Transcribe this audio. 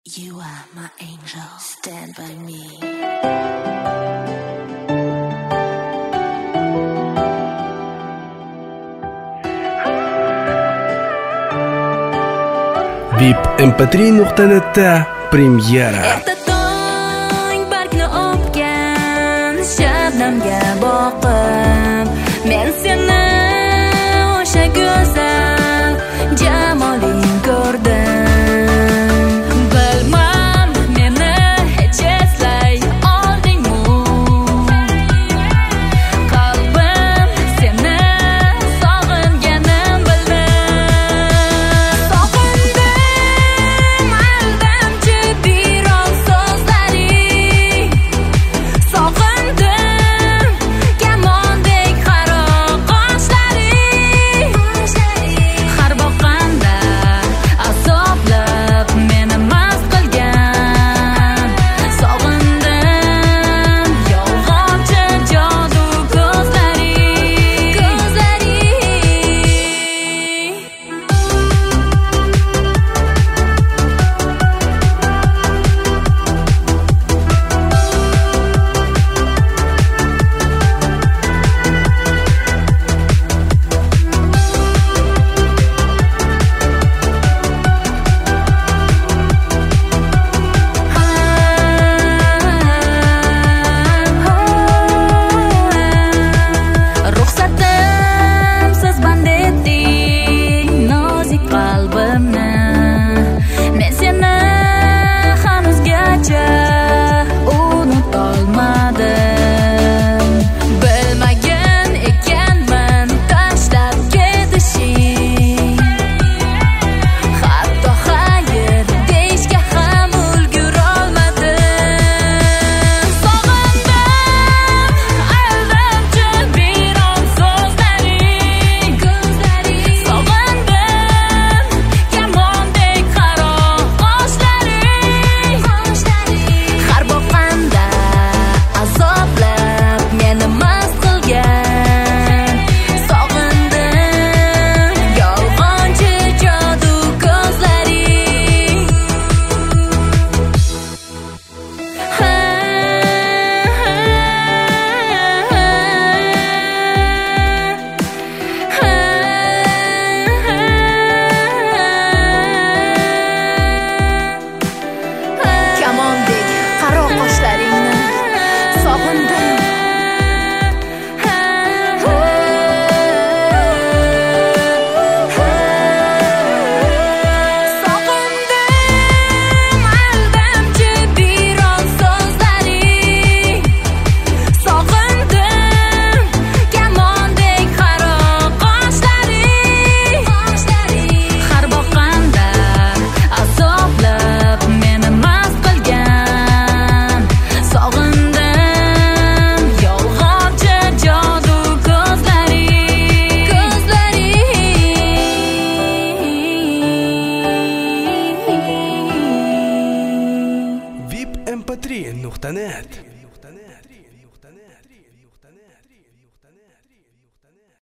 You are my angel, stand by me. VIP mp3.net'da premyera. Erta tong bargni o'pgan shabnamga boqib, men seni o'sha go'zal jamoling ko'rdim. Bilmam meni hech eslay oldingmi? Qalbim seni sog'inganim bildim. Sog'indim aldamchi biron so'zlaring. Sog'indim kamondek qaro qoshlaring. Har boqqanda azoblab meni mast qilgan. Sog'indim yolg'onchi jodu ko'zlaring. Ruxsatimsiz band etding nozik qalbimni. Men seni hanuzgacha unutolmadim. Bilmagan ekanman tashlab ketishing. Hatto xayr deyishga ham ulgurolmadim. Sog'indim aldamchi biron so'zlaring. Sog'indim kamondek qaro qoshlaring. Har boqqanda azoblab meni mast qilgan. Sog'indim yolg'onchi jodu ko'zlaring. Kamondek qaro qoshlaringni sog'indim. Sog'indim aldamchi biron so'zlaring. Sog'indim kamondek qaro qoshlaring. Har boqqanda azoblab meni mast qilgan. Sog'indim yolg'onchi jodu ko'zlaring. VIP mp3.net